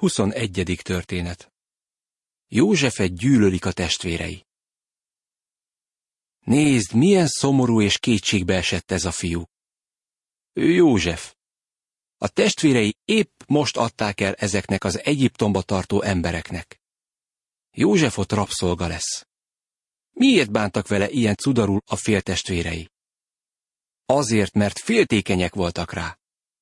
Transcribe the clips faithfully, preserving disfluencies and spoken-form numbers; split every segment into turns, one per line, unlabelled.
Huszonegyedik történet. Józsefet gyűlölik a testvérei. Nézd, milyen szomorú és kétségbe esett ez a fiú. Ő József. A testvérei épp most adták el ezeknek az Egyiptomba tartó embereknek. József ott rabszolga lesz. Miért bántak vele ilyen cudarul a féltestvérei? Azért, mert féltékenyek voltak rá.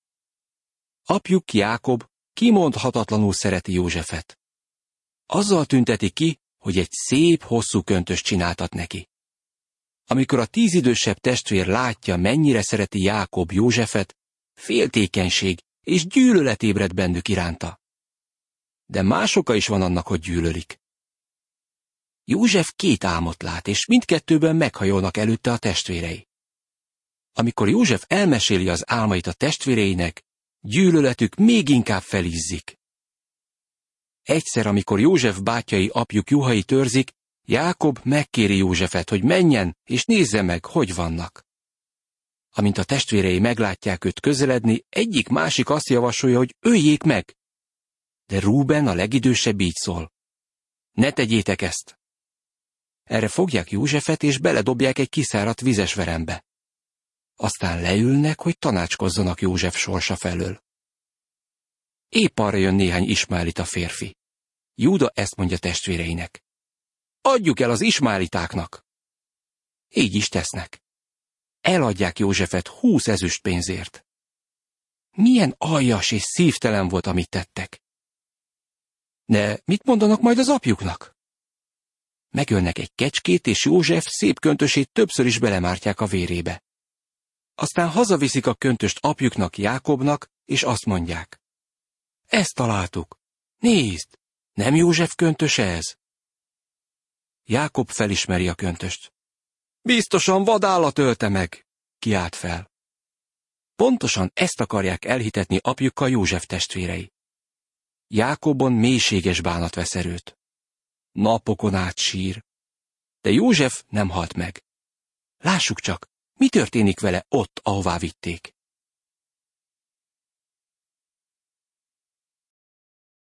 Apjuk Jákob kimondhatatlanul szereti Józsefet. Azzal tünteti ki, hogy egy szép, hosszú köntöst csináltat neki. Amikor a tíz idősebb testvér látja, mennyire szereti Jákob Józsefet, féltékenység és gyűlölet ébred bennük iránta. De más oka is van annak, hogy gyűlölik. József két álmot lát, és mindkettőben meghajolnak előtte a testvérei. Amikor József elmeséli az álmait a testvéreinek, gyűlöletük még inkább felizzik. Egyszer, amikor József bátyai apjuk juhai törzik, Jákob megkéri Józsefet, hogy menjen, és nézze meg, hogy vannak. Amint a testvérei meglátják őt közeledni, egyik-másik azt javasolja, hogy öljék meg. De Rúben, a legidősebb, így szól: ne tegyétek ezt! Erre fogják Józsefet, és beledobják egy kiszáradt vizes verembe. Aztán leülnek, hogy tanácskozzanak József sorsa felől. Épp arra jön néhány ismáelita férfi. Júda ezt mondja testvéreinek: adjuk el az ismáelitáknak! Így is tesznek. Eladják Józsefet húsz ezüst pénzért. Milyen aljas és szívtelen volt, amit tettek. De mit mondanak majd az apjuknak? Megölnek egy kecskét, és József szép köntösét többször is belemártják a vérébe. Aztán hazaviszik a köntöst apjuknak, Jákobnak, és azt mondják: ezt találtuk. Nézd, nem József köntöse ez? Jákob felismeri a köntöst. Biztosan vadállat ölte meg, kiált fel. Pontosan ezt akarják elhitetni apjukkal József testvérei. Jákobon mélységes bánat vesz erőt. Napokon át sír. De József nem halt meg. Lássuk csak, mi történik vele ott, ahová vitték.